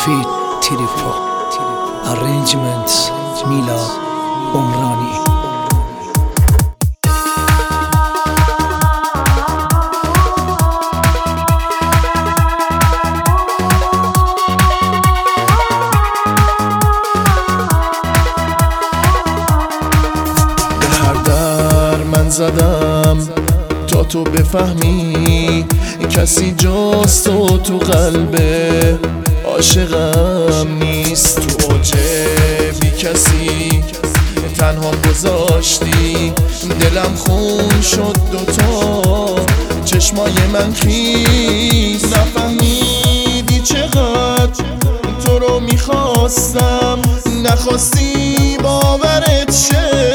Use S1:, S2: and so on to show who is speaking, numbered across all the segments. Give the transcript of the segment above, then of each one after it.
S1: فیت تریپو ارنجمنت میلاد عمرانی.
S2: من زدم تا تو بفهمی کسی جز تو قلب عاشقم نیست. تو بی کسی تنها گذاشتی دلم خون شد دوتا چشمای من خیز. نفهمیدی چقدر تو رو میخواستم نخواستی باورت شه.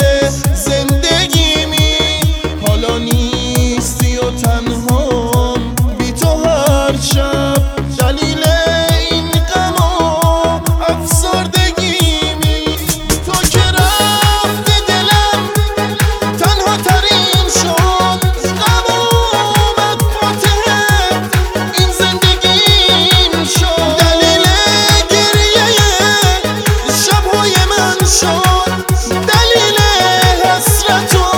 S2: حالا نیستی و تنها بی تو هر شب دلیل این غم و افسردگیمی. تو که رفتی دلم تنها ترین شد غم اومد فاتحه این زندگیم شد. دلیل گریه شبهای من شد دلیل حسرت و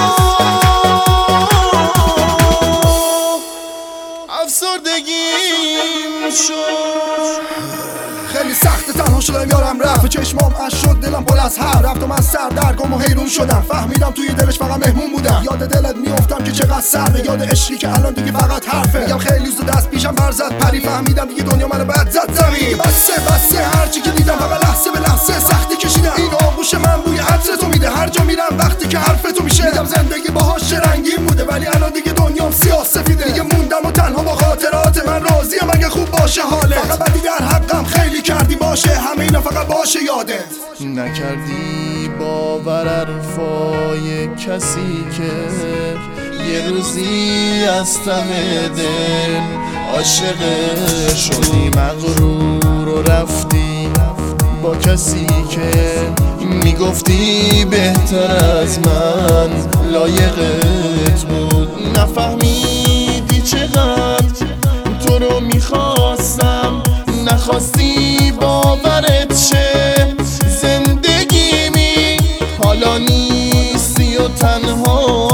S2: افسردگیم شد.
S3: خیلی سخت تنها شدم یارم رفت، به چشمام اش شد دلم پر از هم رفت و من سردرگم و حیرون شدم. فهمیدم توی دلش فقط مهمون بودم. یاد دلت میافتم که چقدر سرده، یاد عشقی که الان دیگه فقط حرفه. میگم خیلی زود دست پیشم برزد پری، فهمیدم دیگه دنیا منو بد زد زمین. بسه هرچی که دیدم فقط لحظه به لحظه سختی کشیدم. این آغوش من بوی عطر تو میده هر جا میرم وقتی که حرف تو میشه. میگم زندگی باهاش رنگین بوده ولی الان دیگه دنیام سیاه سفیده. دیگه موندم و تنها با خاطرات من راضیم اگه خوب باشه حالت. فقط بعدی در حقم خیلی کردی باشه همه اینا فقط باشه یادت.
S2: نکردی باور حرفای کسی که یه روزی از ته دل عاشق شدی. مغرور و رفتی با کسی که میگفتی بهتر از من لایقت بود. نفهمیدی چقدر تو رو میخواستم نخواستی باورت شه. زندگیمی حالا نیستی و تنها